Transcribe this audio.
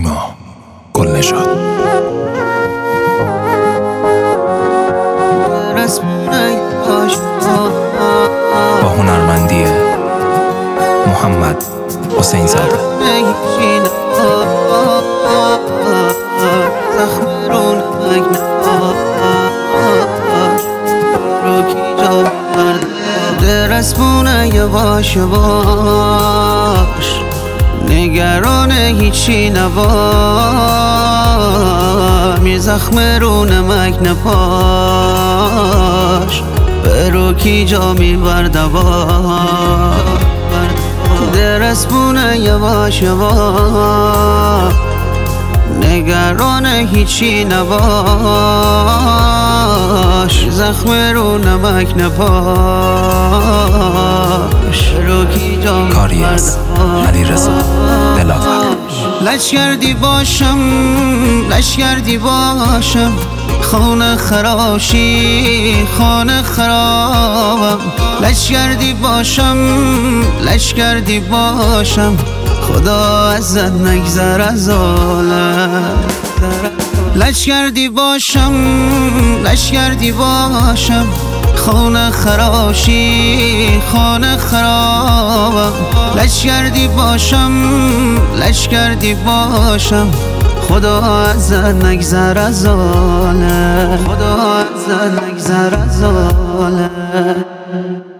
نیما گلنژاد. با هنرمندی محمد حسین زاده. رسمونه یواش یواش، نگران هیچی نباش، زخم رو نمک نپاش، برو کی جا میبر دواش. رسمونه یواش یواش، نگران هیچی نباش، زخم رو نمک نپاش، رو کی جا کاری از علیرضا دلاور. لشگردی باشم لشگردی باشم، خانه خراشی خانه خرابم. لشگردی باشم لشگردی باشم، خدا ازت نگذر از عالم. لشگردی باشم لشگردی باشم، خانه خراشی خانه خرابم. لشگردی باشم لشگردی باشم، خدا ازت نگذر از عالم، خدا ازت نگذر از عالم.